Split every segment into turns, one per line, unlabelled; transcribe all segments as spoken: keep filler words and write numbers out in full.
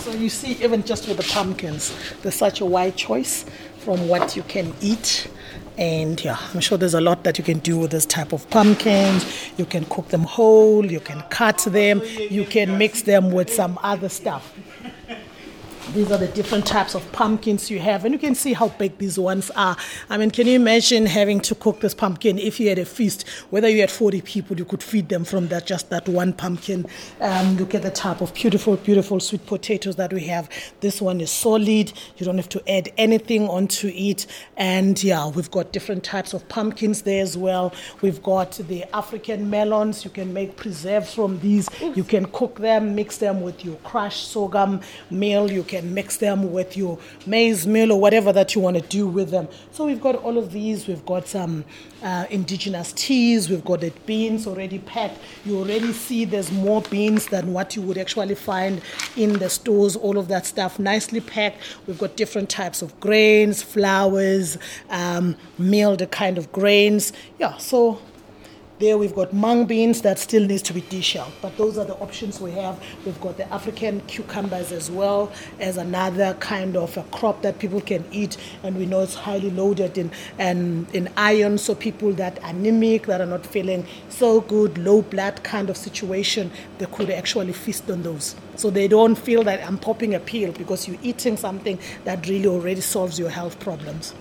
So you see, even just with the pumpkins, there's such a wide choice from what you can eat. And yeah, I'm sure there's a lot that you can do with this type of pumpkins. You can cook them whole, you can cut them, you can mix them with some other stuff. These are the different types of pumpkins you have, and you can see how big these ones are. I mean, can you imagine having to cook this pumpkin if you had a feast? Whether you had forty people, you could feed them from that just that one pumpkin. Um, look at the type of beautiful, beautiful sweet potatoes that we have. This one is solid. You don't have to add anything onto it. And yeah, we've got different types of pumpkins there as well. We've got the African melons. You can make preserves from these. You can cook them, mix them with your crushed sorghum meal. You can mix them with your maize meal or whatever that you want to do with them. So we've got all of these. We've got some uh, indigenous teas. We've got the beans already packed. You already see there's more beans than what you would actually find in the stores. All of that stuff nicely packed. We've got different types of grains, flours, um, milled kind of grains. Yeah, so there we've got mung beans that still needs to be deshelled, but those are the options we have. We've got the African cucumbers as well as another kind of a crop that people can eat, and we know it's highly loaded in and in iron, so people that are anemic, that are not feeling so good, low blood kind of situation, they could actually feast on those. So they don't feel that I'm popping a pill, because you're eating something that really already solves your health problems.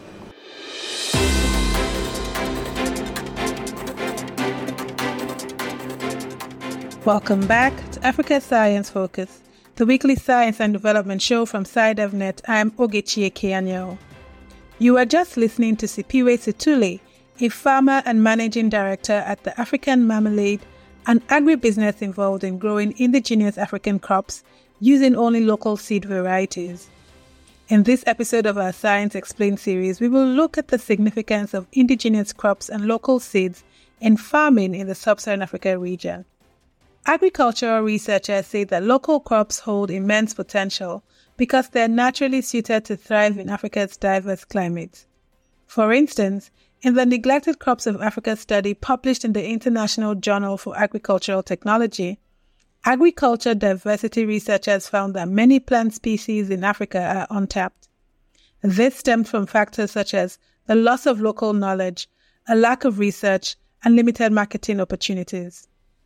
Welcome back to Africa Science Focus, the weekly science and development show from SciDevNet. I'm Ogechi Ekeanyo. You are just listening to Sipiwe Situle, a farmer and managing director at the African Marmalade, an agribusiness involved in growing indigenous African crops using only local seed varieties. In this episode of our Science Explained series, we will look at the significance of indigenous crops and local seeds in farming in the sub-Saharan Africa region. Agricultural researchers say that local crops hold immense potential because they are naturally suited to thrive in Africa's diverse climate. For instance, in the Neglected Crops of Africa study published in the International Journal for Agricultural Technology, agriculture diversity researchers found that many plant species in Africa are untapped. This stemmed from factors such as the loss of local knowledge, a lack of research, and limited marketing opportunities.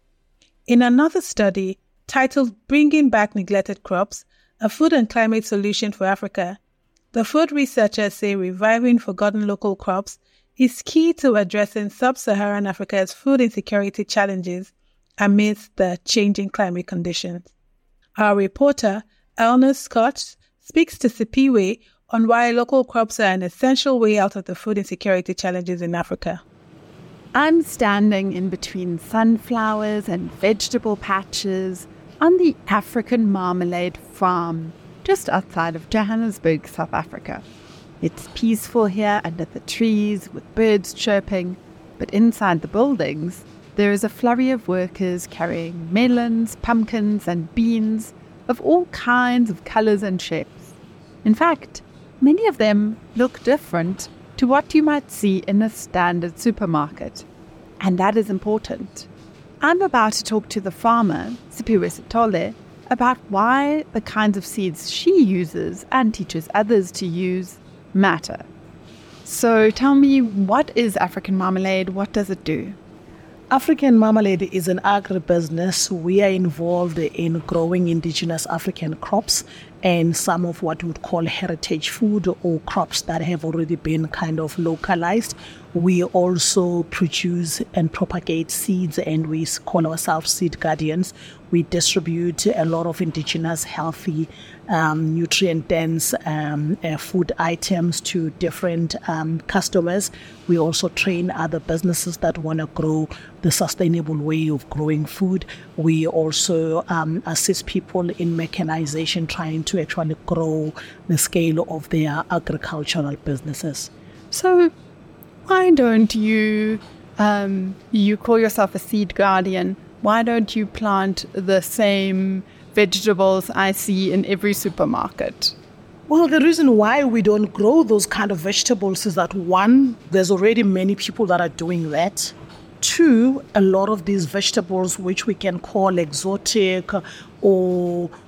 In another study, titled Bringing Back Neglected Crops, a Food and Climate Solution for Africa, the food researchers say reviving forgotten local crops is key to addressing sub-Saharan Africa's food insecurity challenges amidst the changing climate conditions. Our reporter, Elna Scott, speaks to Sipiwe on why local crops are an essential way out of the food insecurity challenges in Africa.
I'm standing in between sunflowers and vegetable patches on the African Marmalade Farm, just outside of Johannesburg, South Africa. It's peaceful here under the trees with birds chirping, but inside the buildings, there is a flurry of workers carrying melons, pumpkins, and beans of all kinds of colors and shapes. In fact, many of them look different to what you might see in a standard supermarket. And that is important. I'm about to talk to the farmer, Sipiwe Situle, about why the kinds of seeds she uses and teaches others to use matter. So tell me, what is African Marmalade? What does it do?
African Marmalade is an agribusiness. We are involved in growing indigenous African crops and some of what we would call heritage food or crops that have already been kind of localized. We also produce and propagate seeds, and we call ourselves seed guardians. We distribute a lot of indigenous, healthy, um, nutrient-dense um, uh, food items to different um, customers. We also train other businesses that want to grow the sustainable way of growing food. We also um, assist people in mechanization, trying to actually grow the scale of their agricultural businesses.
So why don't you, um, you call yourself a seed guardian, why don't you plant the same vegetables I see in every supermarket?
Well, the reason why we don't grow those kind of vegetables is that, one, there's already many people that are doing that. Two, a lot of these vegetables, which we can call exotic or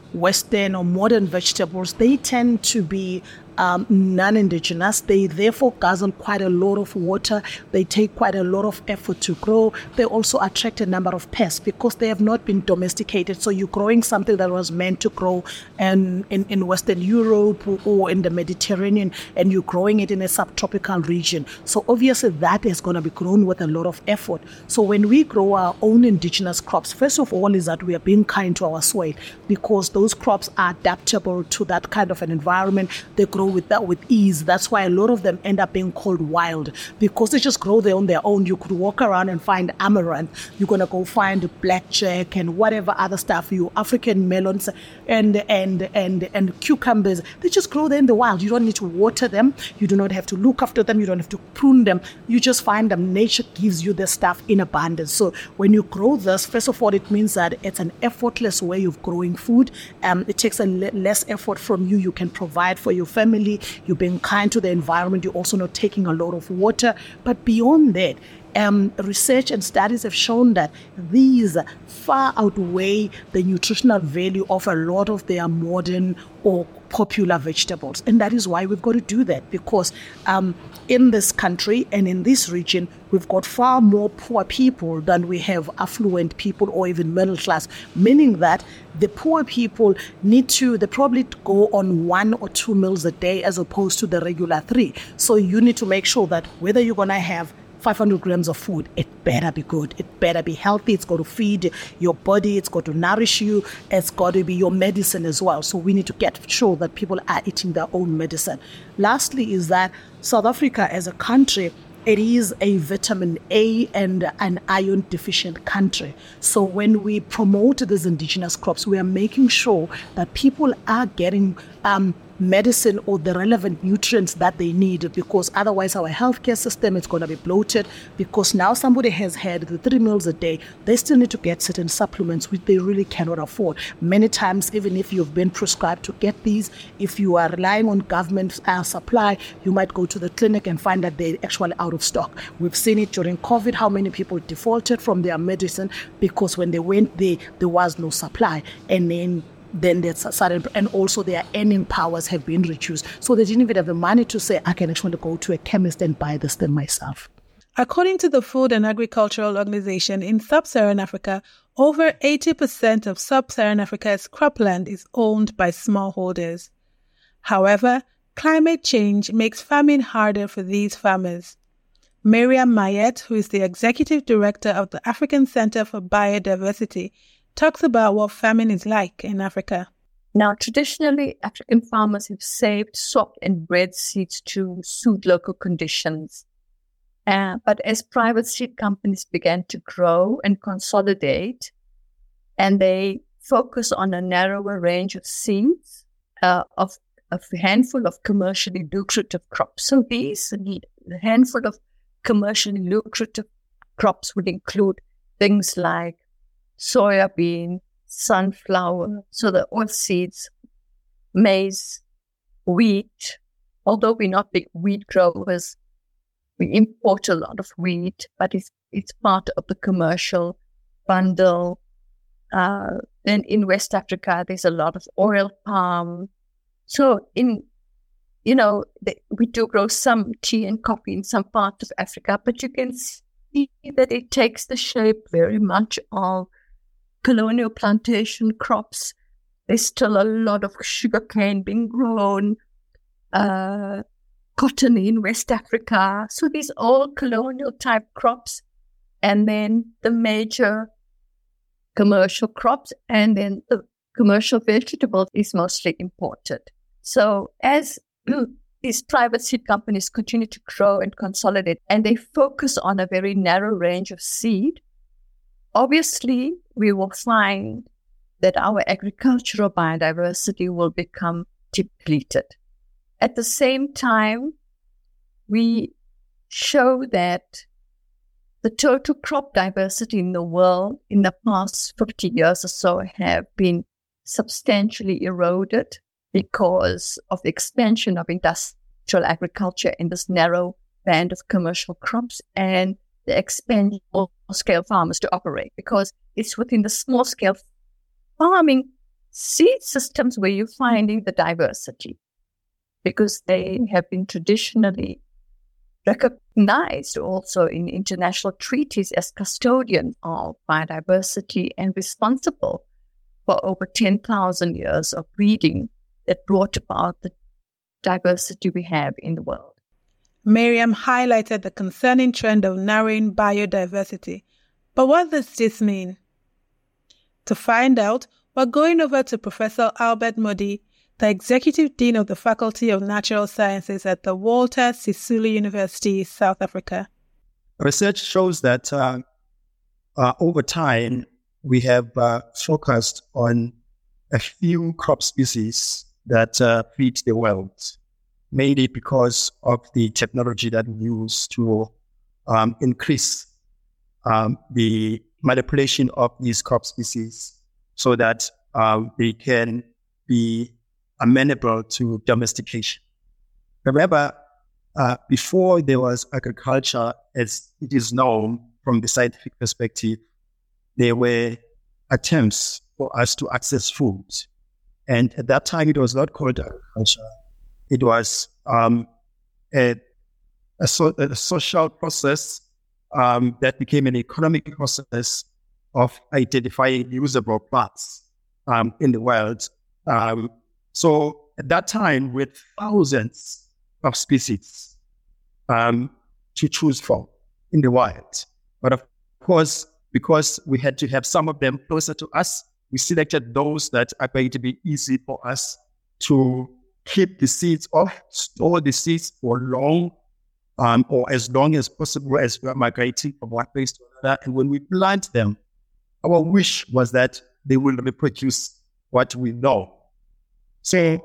Western or modern vegetables, they tend to be um, non-indigenous. They therefore guzzle quite a lot of water. They take quite a lot of effort to grow. They also attract a number of pests because they have not been domesticated. So you're growing something that was meant to grow in, in, in Western Europe or, or in the Mediterranean, and you're growing it in a subtropical region. So obviously that is going to be grown with a lot of effort. So when we grow our own indigenous crops, first of all is that we are being kind to our soil, because those crops are adaptable to that kind of an environment. They grow with that with ease. That's why a lot of them end up being called wild, because they just grow there on their own. You could walk around and find amaranth. You're gonna go find blackjack and whatever other stuff. You African melons and and and and cucumbers. They just grow there in the wild. You don't need to water them. You do not have to look after them. You don't have to prune them. You just find them. Nature gives you the stuff in abundance. So when you grow this, first of all, it means that it's an effortless way of growing food. Um, it takes a le- less effort from you. You can provide for your family. You're being kind to the environment. You're also not taking a lot of water. But beyond that, um, research and studies have shown that these far outweigh the nutritional value of a lot of their modern or popular vegetables. And that is why we've got to do that, because um, in this country and in this region, we've got far more poor people than we have affluent people or even middle class, meaning that the poor people need to, they probably go on one or two meals a day as opposed to the regular three. So you need to make sure that whether you're going to have five hundred grams of food, it better be good. It better be healthy. It's got to feed your body. It's got to nourish you. It's got to be your medicine as well. So we need to get sure that people are eating their own medicine. Lastly is that South Africa as a country, it is a vitamin A and an iron deficient country. So when we promote these indigenous crops, we are making sure that people are getting um, medicine or the relevant nutrients that they need, because otherwise our healthcare system is going to be bloated, because now somebody has had the three meals a day, they still need to get certain supplements which they really cannot afford. Many times, even if you've been prescribed to get these, if you are relying on government uh, supply, you might go to the clinic and find that they're actually out of stock. We've seen it during COVID, how many people defaulted from their medicine because when they went there, there was no supply. And then then there's a sudden, and also their earning powers have been reduced. So they didn't even have the money to say, I can actually go to a chemist and buy this thing myself.
According to the Food and Agricultural Organization, in sub-Saharan Africa, over eighty percent of sub-Saharan Africa's cropland is owned by smallholders. However, climate change makes farming harder for these farmers. Miriam Mayet, who is the executive director of the African Center for Biodiversity, talks about what farming is like in Africa.
Now, traditionally, African farmers have saved, swapped, and bred seeds to suit local conditions. Uh, but as private seed companies began to grow and consolidate, and they focus on a narrower range of seeds, uh, of, of a handful of commercially lucrative crops. So these, a handful of commercially lucrative crops would include things like soybean, sunflower, so the oil seeds, maize, wheat. Although we're not big wheat growers, we import a lot of wheat, but it's it's part of the commercial bundle. Uh, then in West Africa, there's a lot of oil palm. So in, you know, the, we do grow some tea and coffee in some parts of Africa, but you can see that it takes the shape very much of colonial plantation crops. There's still a lot of sugarcane being grown, uh, cotton in West Africa. So these all colonial type crops, and then the major commercial crops, and then the commercial vegetables is mostly imported. So as these private seed companies continue to grow and consolidate, and they focus on a very narrow range of seed, obviously, we will find that our agricultural biodiversity will become depleted. At the same time, we show that the total crop diversity in the world in the past fifty years or so have been substantially eroded because of the expansion of industrial agriculture in this narrow band of commercial crops and the expansion of small-scale farmers to operate, because it's within the small-scale farming seed systems where you're finding the diversity, because they have been traditionally recognized also in international treaties as custodians of biodiversity and responsible for over ten thousand years of breeding that brought about the diversity we have in the world.
Miriam highlighted the concerning trend of narrowing biodiversity. But what does this mean? To find out, we're going over to Professor Albert Modi, the Executive Dean of the Faculty of Natural Sciences at the Walter Sisulu University, South Africa.
Research shows that uh, uh, over time, we have uh, focused on a few crop species that uh, feed the world, mainly because of the technology that we use to um, increase um, the manipulation of these crop species so that um, they can be amenable to domestication. Remember, uh, before there was agriculture, as it is known from the scientific perspective, there were attempts for us to access food. And at that time, it was not called agriculture. It was um, a, a, so, a social process um, that became an economic process of identifying usable plants um, in the world. Um, so at that time, with thousands of species um, to choose from in the wild. But of course, because we had to have some of them closer to us, we selected those that are going to be easy for us to keep the seeds off, store the seeds for long, um, or as long as possible as we're migrating from one place to another. And when we plant them, our wish was that they will reproduce what we know. So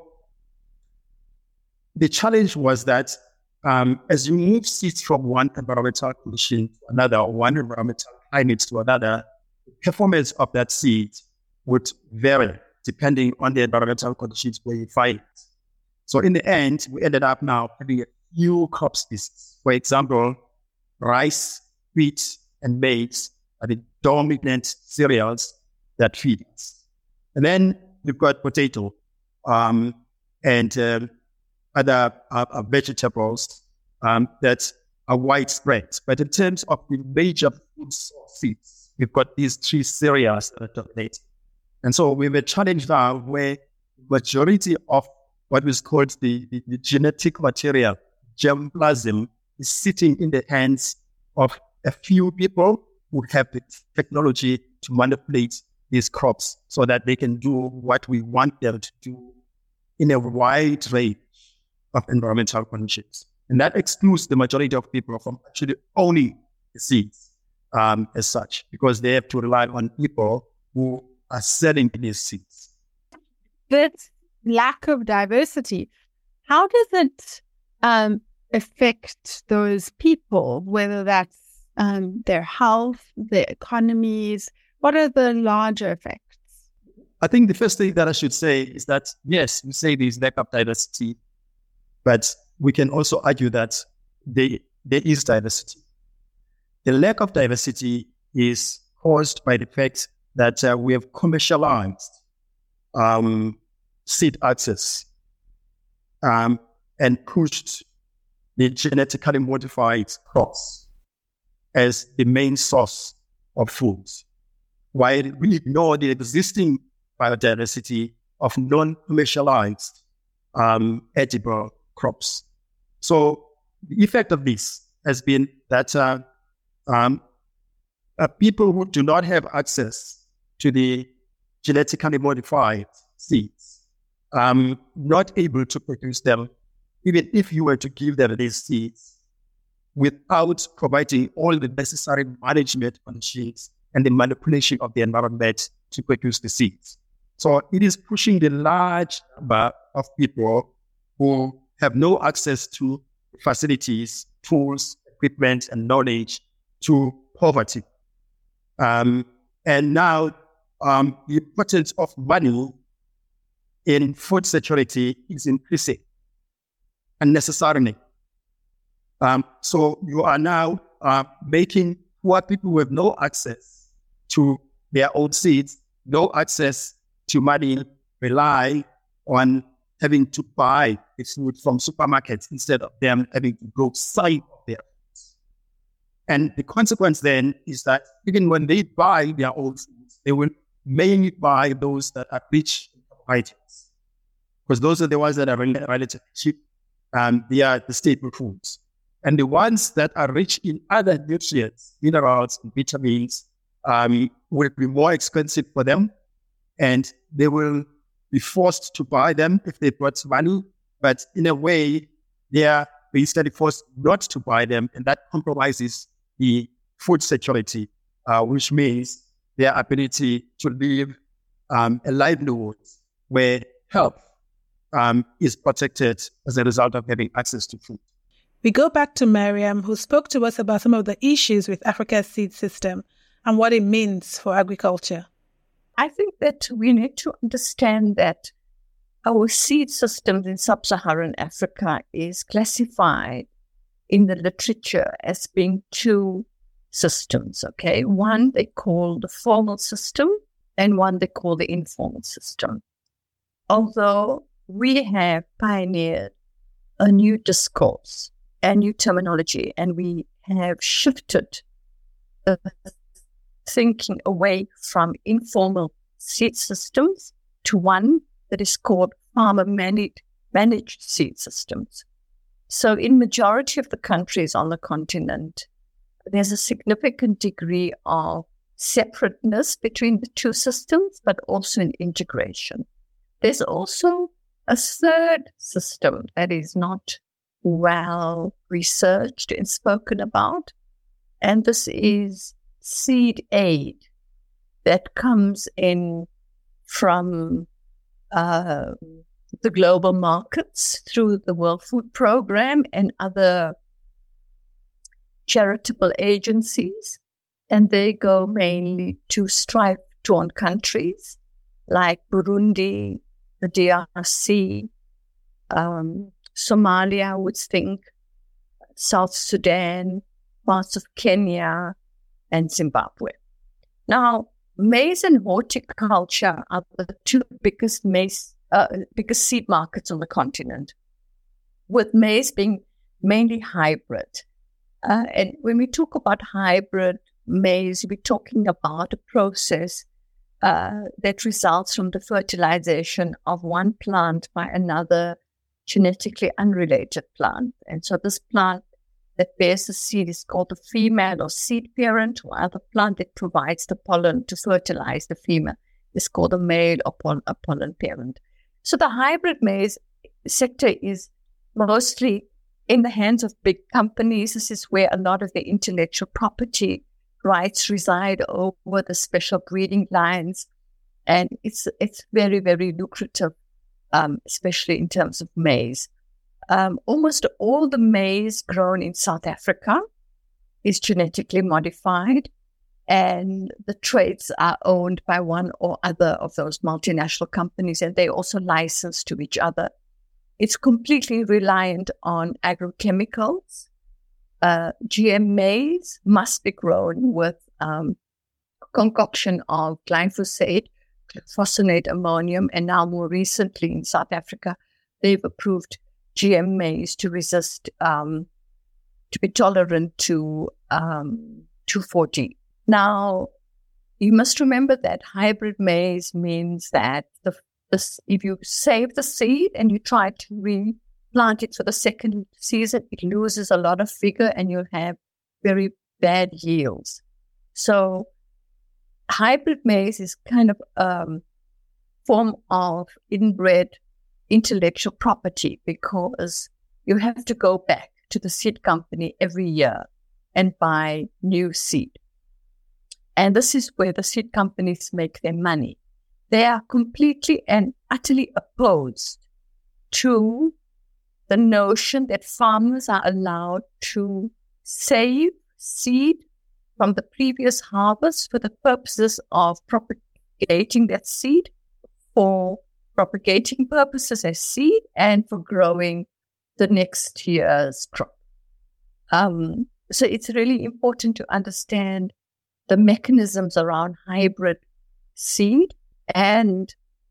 the challenge was that um, as you move seeds from one environmental condition to another, or one environmental climate to another, the performance of that seed would vary depending on the environmental conditions where you find it. So in the end, we ended up now having a few crop species. For example, rice, wheat, and maize are the dominant cereals that feed us. And then we've got potato um, and uh, other uh, uh, vegetables um, that are widespread. But in terms of the major food sources, we've got these three cereals that are dominating. And so we were challenged now where the majority of what was called the, the, the genetic material, germplasm, is sitting in the hands of a few people who have the technology to manipulate these crops so that they can do what we want them to do in a wide range of environmental conditions. And that excludes the majority of people from actually owning the seeds um, as such, because they have to rely on people who are selling these seeds.
This lack of diversity, how does it um, affect those people, whether that's um, their health, their economies? What are the larger effects?
I think the first thing that I should say is that, yes, we say there's lack of diversity, but we can also argue that they, there is diversity. The lack of diversity is caused by the fact that uh, we have commercialized um, seed access um, and pushed the genetically modified crops as the main source of food, while we ignore the existing biodiversity of non-commercialized um, edible crops. So the effect of this has been that uh, um, uh, people who do not have access to the genetically modified seeds, um, not able to produce them, even if you were to give them these seeds, without providing all the necessary management conditions and the manipulation of the environment to produce the seeds. So it is pushing the large number of people who have no access to facilities, tools, equipment, and knowledge to poverty. Um, and now um, the importance of money in food security is increasing unnecessarily. Um, so you are now uh, making poor people who have no access to their own seeds, no access to money, rely on having to buy the food from supermarkets instead of them having to go side of their foods. And the consequence then is that even when they buy their own foods, they will mainly buy those that are rich in carbohydrates, because those are the ones that are relatively cheap. Um, they are the staple foods. And the ones that are rich in other nutrients, minerals, and vitamins, um, will be more expensive for them, and they will be forced to buy them if they've got money. But in a way, they are basically forced not to buy them, and that compromises the food security, uh, which means their ability to live um, a livelihood where health um, is protected as a result of having access to food.
We go back to Mariam, who spoke to us about some of the issues with Africa's seed system and what it means for agriculture.
I think that we need to understand that our seed systems in sub-Saharan Africa is classified in the literature as being two systems, okay? One they call the formal system and one they call the informal system. Although we have pioneered a new discourse, a new terminology, and we have shifted the thinking away from informal seed systems to one that is called farmer managed, managed seed systems. So in majority of the countries on the continent, there's a significant degree of separateness between the two systems, but also an integration. There's also a third system that is not well researched and spoken about, and this is seed aid that comes in from uh, the global markets through the World Food Programme and other charitable agencies, and they go mainly to strife-torn countries like Burundi, the D R C, um, Somalia, I would think, South Sudan, parts of Kenya, and Zimbabwe. Now, maize and horticulture are the two biggest maize, uh, biggest seed markets on the continent, with maize being mainly hybrid. Uh, and when we talk about hybrid maize, we're talking about a process uh, that results from the fertilization of one plant by another genetically unrelated plant. And so this plant that bears the seed is called the female or seed parent, while the plant that provides the pollen to fertilize the female is called a male or poll- a pollen parent. So the hybrid maize sector is mostly in the hands of big companies. This is where a lot of the intellectual property rights reside over the special breeding lines. And it's it's very, very lucrative, um, especially in terms of maize. Um, almost all the maize grown in South Africa is genetically modified, and the traits are owned by one or other of those multinational companies, and they also license to each other. It's completely reliant on agrochemicals. Uh, G M maize must be grown with um, concoction of glyphosate, glyphosate ammonium, and now more recently in South Africa, they've approved G M maize to resist, um, to be tolerant to um, two four D. Now, you must remember that hybrid maize means that the, the if you save the seed and you try to replant it for the second season, it loses a lot of vigor and you'll have very bad yields. So hybrid maize is kind of a um, form of inbred intellectual property, because you have to go back to the seed company every year and buy new seed. And this is where the seed companies make their money. They are completely and utterly opposed to the notion that farmers are allowed to save seed from the previous harvest for the purposes of propagating that seed, for propagating purposes as seed, and for growing the next year's crop. Um, so it's really important to understand the mechanisms around hybrid seed and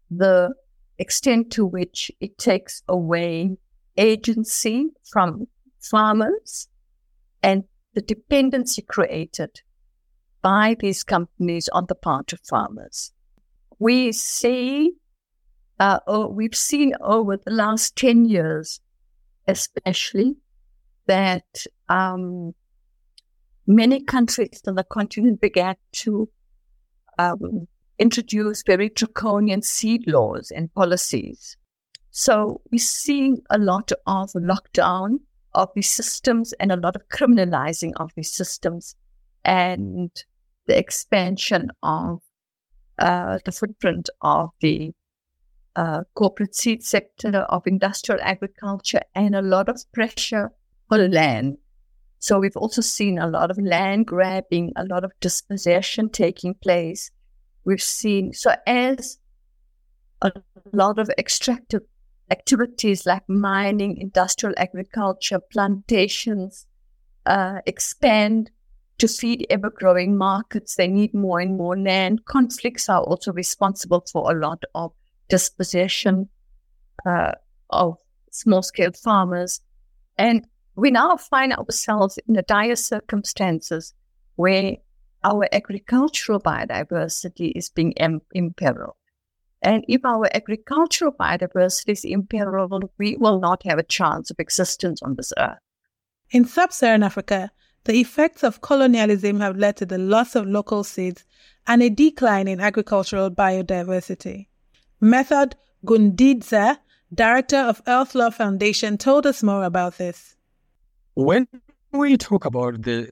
the extent to which it takes away agency from farmers and the dependency created by these companies on the part of farmers. We see, uh, oh, we've seen over the last ten years, especially, that um, many countries on the continent began to um, introduce very draconian seed laws and policies. So we're seeing a lot of lockdown of these systems and a lot of criminalizing of these systems and the expansion of uh, the footprint of the uh, corporate seed sector, of industrial agriculture, and a lot of pressure on land. So we've also seen a lot of land grabbing, a lot of dispossession taking place. We've seen, so as a lot of extractive activities like mining, industrial agriculture, plantations uh, expand to feed ever-growing markets, they need more and more land. Conflicts are also responsible for a lot of dispossession uh, of small-scale farmers. And we now find ourselves in the dire circumstances where our agricultural biodiversity is being em- imperiled. And if our agricultural biodiversity is imperiled, we will not have a chance of existence on this earth.
In sub-Saharan Africa, the effects of colonialism have led to the loss of local seeds and a decline in agricultural biodiversity. Method Gundidza, director of Earth Law Foundation, told us more about this.
When we talk about the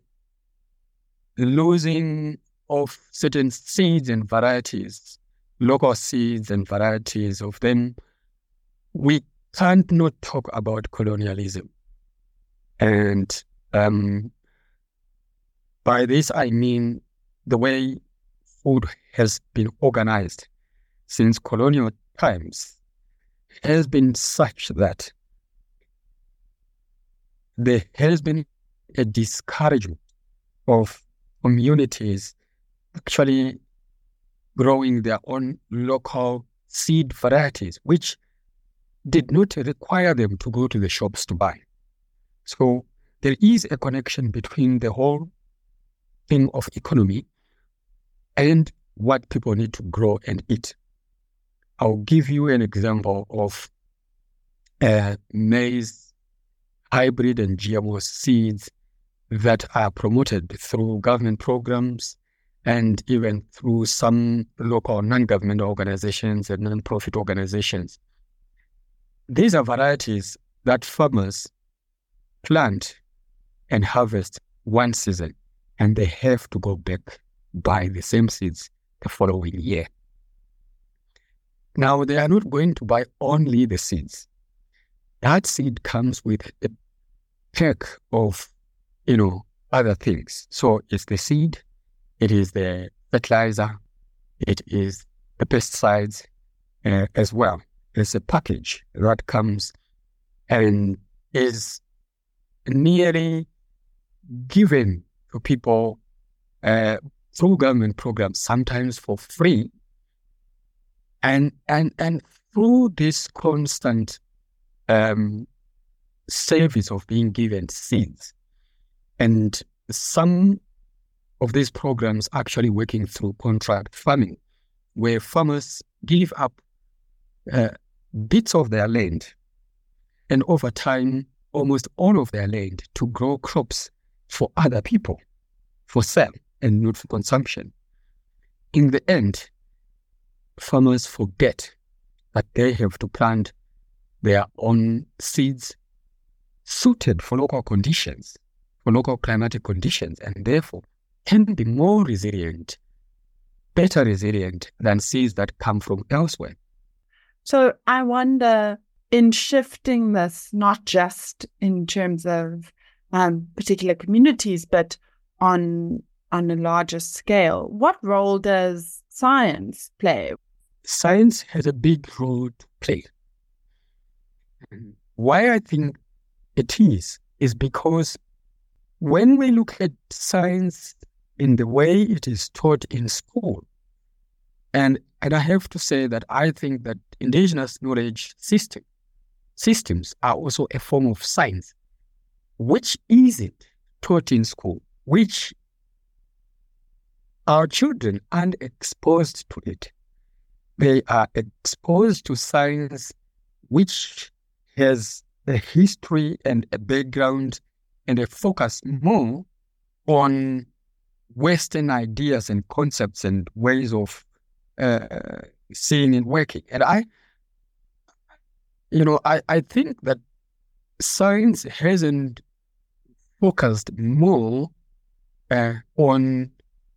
losing of certain seeds and varieties, local seeds and varieties of them, we can't not talk about colonialism. And um, by this, I mean the way food has been organized since colonial times has been such that there has been a discouragement of communities actually growing their own local seed varieties, which did not require them to go to the shops to buy. So there is a connection between the whole thing of economy and what people need to grow and eat. I'll give you an example of uh, maize hybrid and G M O seeds that are promoted through government programs and even through some local non-government organizations and non-profit organizations. These are varieties that farmers plant and harvest one season, and they have to go back buy the same seeds the following year. Now, they are not going to buy only the seeds. That seed comes with a pack of, you know, other things. So it's the seed, it is the fertilizer, it is the pesticides uh, as well. It's a package that comes and is nearly given to people uh, through government programs, sometimes for free. And and and through this constant um, service of being given seeds, and some of these programs actually working through contract farming, where farmers give up uh, bits of their land, and over time, almost all of their land to grow crops for other people, for sale and not for consumption. In the end, farmers forget that they have to plant their own seeds suited for local conditions, for local climatic conditions, and therefore can be more resilient, better resilient than seeds that come from elsewhere.
So I wonder, in shifting this, not just in terms of um, particular communities, but on on a larger scale, what role does science play?
Science has a big role to play. Why I think it is, is because when we look at science in the way it is taught in school, and And I have to say that I think that indigenous knowledge system, systems are also a form of science, which isn't taught in school, which our children aren't exposed to it. They are exposed to science which has a history and a background and a focus more on Western ideas and concepts and ways of uh, seeing and working. And I, you know, I, I think that science hasn't focused more uh, on,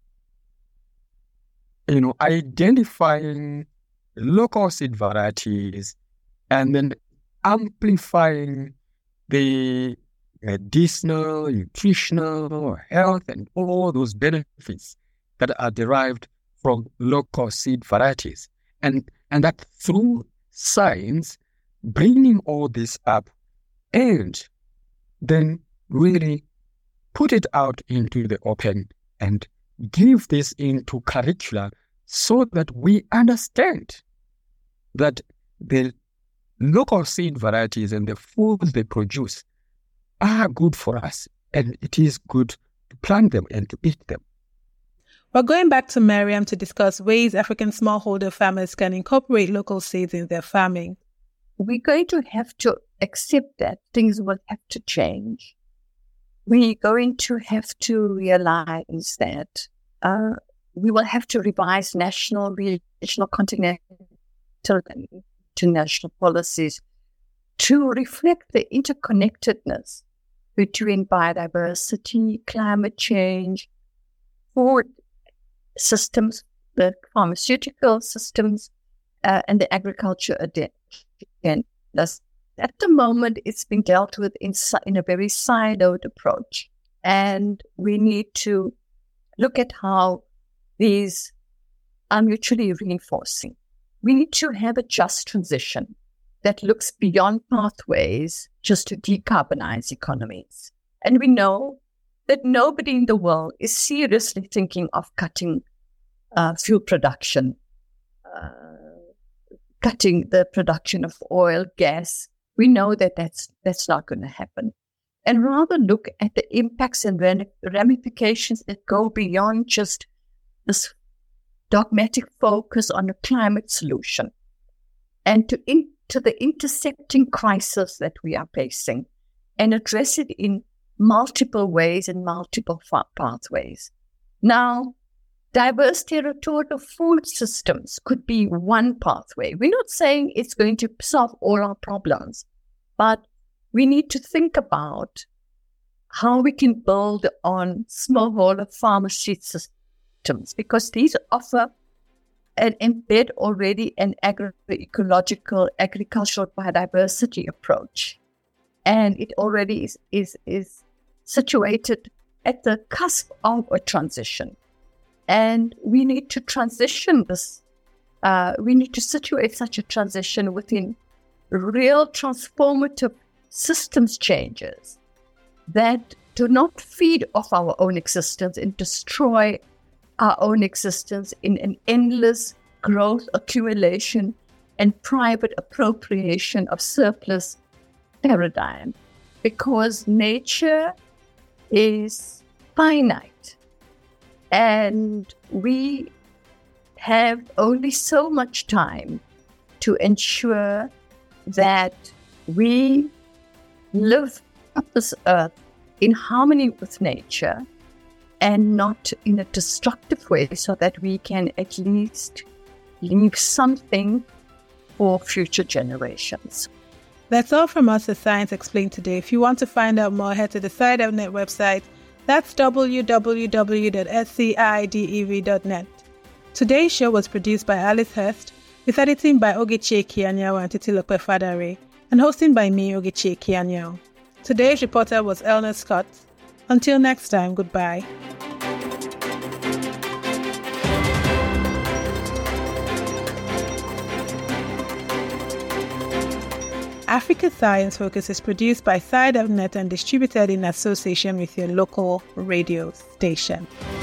you know, identifying local seed varieties and then amplifying the medicinal, nutritional, health, and all those benefits that are derived from local seed varieties. And, and that through science, bringing all this up and then really put it out into the open and give this into curricula so that we understand that the local seed varieties and the foods they produce are good for us, and it is good to plant them and to eat them.
We're going back to Mariam to discuss ways African smallholder farmers can incorporate local seeds in their farming.
We're going to have to accept that things will have to change. We're going to have to realize that uh, we will have to revise national, regional, continental, and international policies to reflect the interconnectedness between biodiversity, climate change, food systems, the pharmaceutical systems, uh, and the agriculture agendas. At the moment, it's been dealt with in, in a very siloed approach. And we need to look at how these are mutually reinforcing. We need to have a just transition that looks beyond pathways just to decarbonize economies. And we know that nobody in the world is seriously thinking of cutting uh, fuel production, uh, cutting the production of oil, gas. We know that that's, that's not going to happen. And rather look at the impacts and ramifications that go beyond just this dogmatic focus on a climate solution and to in, to the intersecting crisis that we are facing and address it in multiple ways and multiple pathways. Now, diverse territorial food systems could be one pathway. We're not saying it's going to solve all our problems, but we need to think about how we can build on smallholder farmer seed systems, because these offer and embed already an agroecological agricultural biodiversity approach. And it already is, is, is situated at the cusp of a transition. And we need to transition this, uh, we need to situate such a transition within real transformative systems changes that do not feed off our own existence and destroy our own existence in an endless growth, accumulation, and private appropriation of surplus paradigm. Because nature is finite and we have only so much time to ensure that we live on this earth in harmony with nature and not in a destructive way, so that we can at least leave something for future generations.
That's all from us at Science Explained today. If you want to find out more, head to the SciDevNet website. That's w w w dot scidev dot net. Today's show was produced by Alice Hurst, with editing by Ogechi Kianyo and Titilope Fadare, and hosting by me, Ogechi Kianyo. Today's reporter was Elna Scott. Until next time, goodbye. Africa Science Focus is produced by SciDevNet and distributed in association with your local radio station.